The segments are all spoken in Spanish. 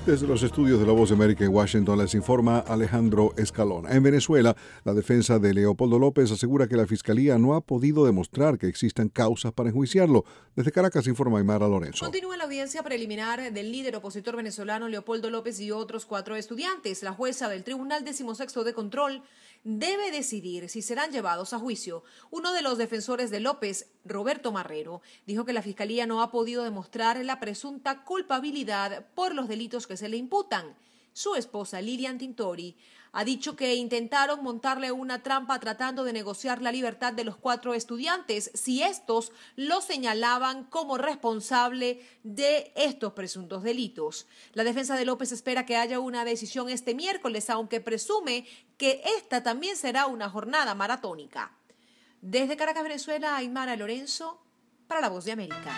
Desde los estudios de La Voz de América en Washington les informa Alejandro Escalona. En Venezuela, la defensa de Leopoldo López asegura que la Fiscalía no ha podido demostrar que existan causas para enjuiciarlo. Desde Caracas informa Aymara Lorenzo. Continúa la audiencia preliminar del líder opositor venezolano Leopoldo López y otros 4 estudiantes. La jueza del Tribunal 16º de Control debe decidir si serán llevados a juicio. Uno de los defensores de López, Roberto Marrero, dijo que la Fiscalía no ha podido demostrar la presunta culpabilidad por los delitos que se le imputan. Su esposa, Lilian Tintori, ha dicho que intentaron montarle una trampa tratando de negociar la libertad de los 4 estudiantes si estos lo señalaban como responsable de estos presuntos delitos. La defensa de López espera que haya una decisión este miércoles, aunque presume que esta también será una jornada maratónica. Desde Caracas, Venezuela, Aymara Lorenzo, para La Voz de América.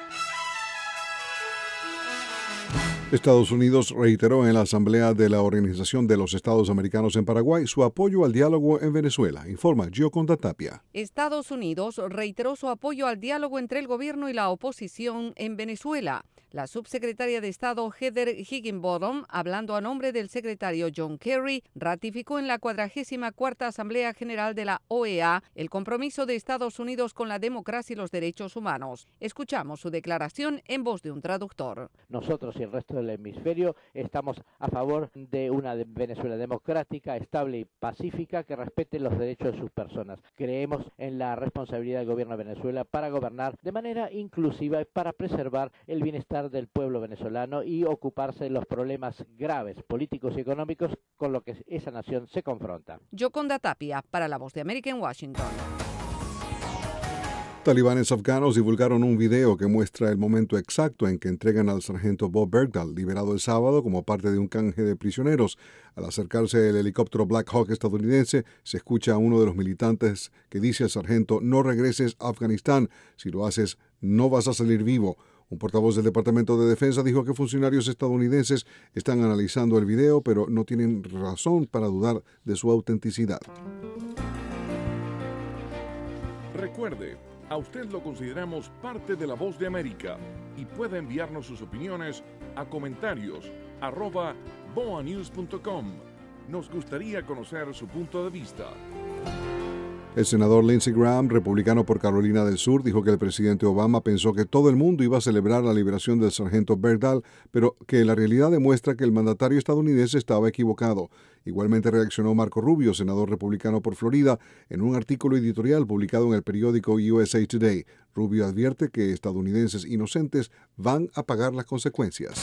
Estados Unidos reiteró en la Asamblea de la Organización de los Estados Americanos en Paraguay su apoyo al diálogo en Venezuela, informa Gioconda Tapia. Estados Unidos reiteró su apoyo al diálogo entre el gobierno y la oposición en Venezuela. La subsecretaria de Estado Heather Higginbotham, hablando a nombre del secretario John Kerry, ratificó en la 44ª Asamblea General de la OEA el compromiso de Estados Unidos con la democracia y los derechos humanos. Escuchamos su declaración en voz de un traductor. Nosotros y el resto del hemisferio estamos a favor de una Venezuela democrática, estable y pacífica que respete los derechos de sus personas. Creemos en la responsabilidad del gobierno de Venezuela para gobernar de manera inclusiva y para preservar el bienestar del pueblo venezolano y ocuparse de los problemas graves políticos y económicos con los que esa nación se confronta. Gioconda Tapia, para La Voz de América en Washington. Talibanes afganos divulgaron un video que muestra el momento exacto en que entregan al sargento Bob Bergdahl, liberado el sábado como parte de un canje de prisioneros. Al acercarse el helicóptero Black Hawk estadounidense, se escucha a uno de los militantes que dice al sargento: "No regreses a Afganistán, si lo haces no vas a salir vivo". Un portavoz del Departamento de Defensa dijo que funcionarios estadounidenses están analizando el video, pero no tienen razón para dudar de su autenticidad. Recuerde, a usted lo consideramos parte de La Voz de América y puede enviarnos sus opiniones a comentarios@boanews.com. Nos gustaría conocer su punto de vista. El senador Lindsey Graham, republicano por Carolina del Sur, dijo que el presidente Obama pensó que todo el mundo iba a celebrar la liberación del sargento Bergdahl, pero que la realidad demuestra que el mandatario estadounidense estaba equivocado. Igualmente reaccionó Marco Rubio, senador republicano por Florida, en un artículo editorial publicado en el periódico USA Today. Rubio advierte que estadounidenses inocentes van a pagar las consecuencias.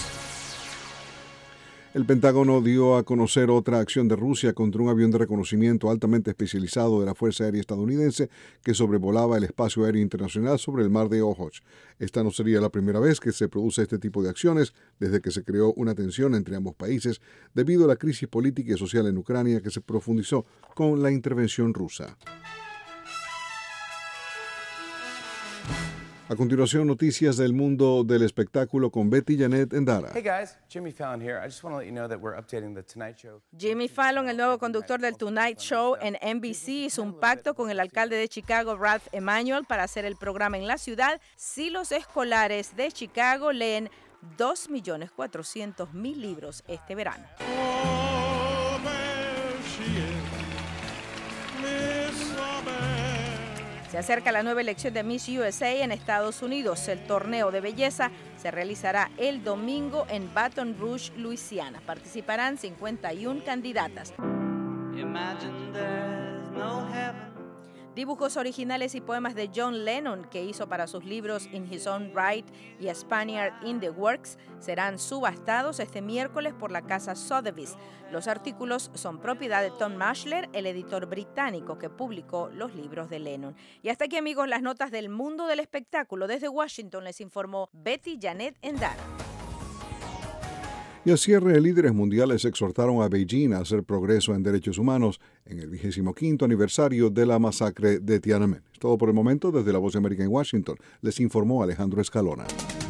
El Pentágono dio a conocer otra acción de Rusia contra un avión de reconocimiento altamente especializado de la Fuerza Aérea estadounidense que sobrevolaba el espacio aéreo internacional sobre el mar de Ojotsk. Esta no sería la primera vez que se produce este tipo de acciones desde que se creó una tensión entre ambos países debido a la crisis política y social en Ucrania que se profundizó con la intervención rusa. A continuación, noticias del mundo del espectáculo con Betty Janet Endara. Hey guys, Jimmy Fallon here. I just want to let you know that we're updating the Tonight Show. Jimmy Fallon, el nuevo conductor del Tonight Show en NBC, hizo un pacto con el alcalde de Chicago, Ralph Emanuel, para hacer el programa en la ciudad si los escolares de Chicago leen 2.400.000 libros este verano. Se acerca la nueva elección de Miss USA en Estados Unidos. El torneo de belleza se realizará el domingo en Baton Rouge, Luisiana. Participarán 51 candidatas. Dibujos originales y poemas de John Lennon, que hizo para sus libros In His Own Right y A Spaniard in the Works, serán subastados este miércoles por la casa Sotheby's. Los artículos son propiedad de Tom Maschler, el editor británico que publicó los libros de Lennon. Y hasta aquí, amigos, las notas del mundo del espectáculo. Desde Washington les informó Betty Janet Endara. Y al cierre, líderes mundiales exhortaron a Beijing a hacer progreso en derechos humanos en el 25º aniversario de la masacre de Tiananmen. Es todo por el momento. Desde La Voz de América en Washington, les informó Alejandro Escalona.